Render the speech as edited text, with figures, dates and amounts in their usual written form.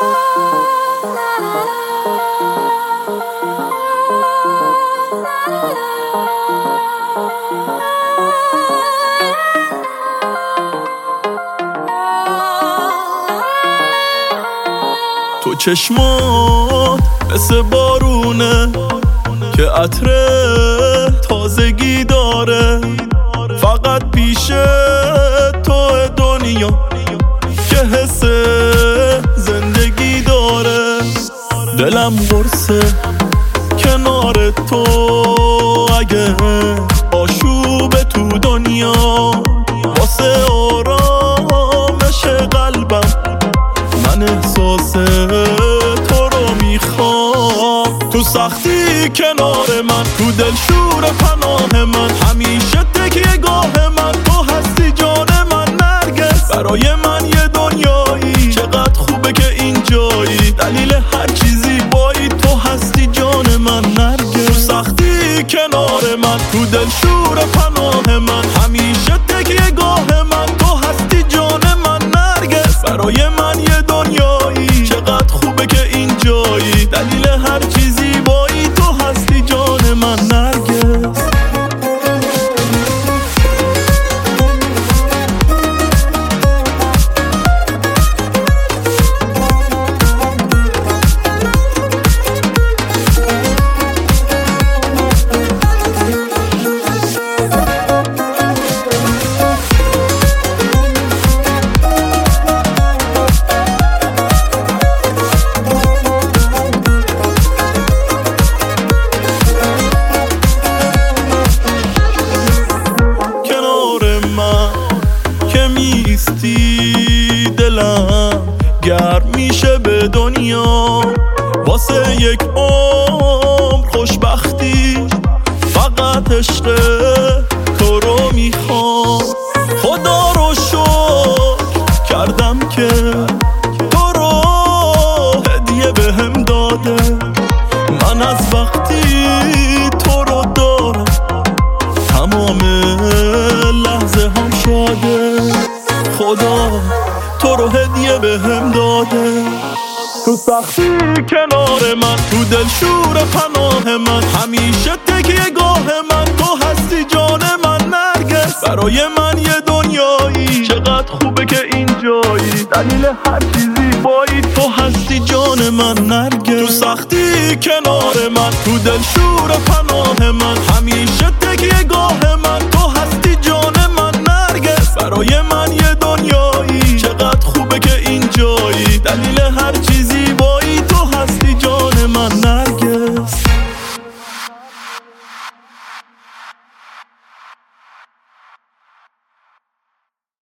تو چشمات مثل بارونه که عطر تازگی داره، فقط پیش تو دنیا که حس زندگی داره. دلم قرصه کنار تو، اگه آشوب تو دنیا واسه آرامش قلبم من احساس تو رو میخوام. تو سختی کنار من، تو دلشور پناه من، همیشه تکیه گاه من تو هستی جان من نرگس. برای من یه دنیایی، چقدر خوبه که اینجایی، دلیل هر چیزی بایی تو هستی جان من نرگس. تو سختی کنار من، تو دلشور پناه من، همیشه تکیه گاه من تو هستی جان من نرگس. برای من یه دنیایی، چقدر خوبه که اینجایی، دلیل هر چیزی بایی تو هستی جان من نرگس. دلم گرم میشه به دنیا واسه یک عمر خوشبختی، فقط عشق تو رو میخوام. خدا رو شکر کردم که تو رو هدیه بهم داده، من از وقتی تو رو دارم تمام لحظه هم شاده. خدا تو رو هدیه بهم داده. تو سختی کنار من، تو دلشور پناه من، همیشه تکیه گاه من تو هستی جان من نرگس. برای من یه دنیایی، چقدر خوبه که اینجایی، دلیل هر چیزی بایی تو هستی جان من نرگس. تو سختی کنار من، تو دلشور پناه من، همیشه تکیه گاه من تو هستی جان من نرگس. برای من یه دنیایی، چقدر خوبه که اینجایی، دلیل هر چیزی